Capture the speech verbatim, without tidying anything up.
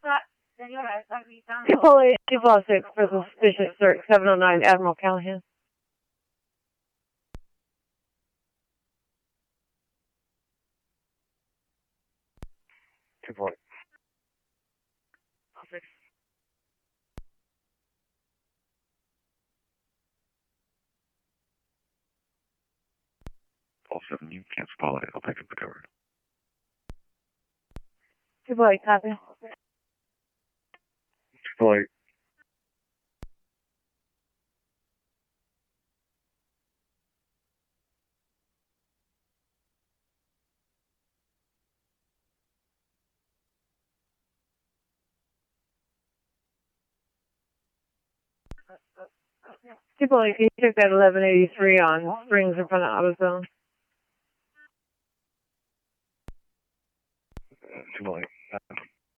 Triple eight, two five six for suspicious search, seven oh nine Admiral Callahan. Two point. All seven, you can't spot it. I'll pick up the cover. Triple eight, copy. Triple eight. Triple eight, can you check that eleven eighty-three on Springs in front of AutoZone? Uh, Triple eight.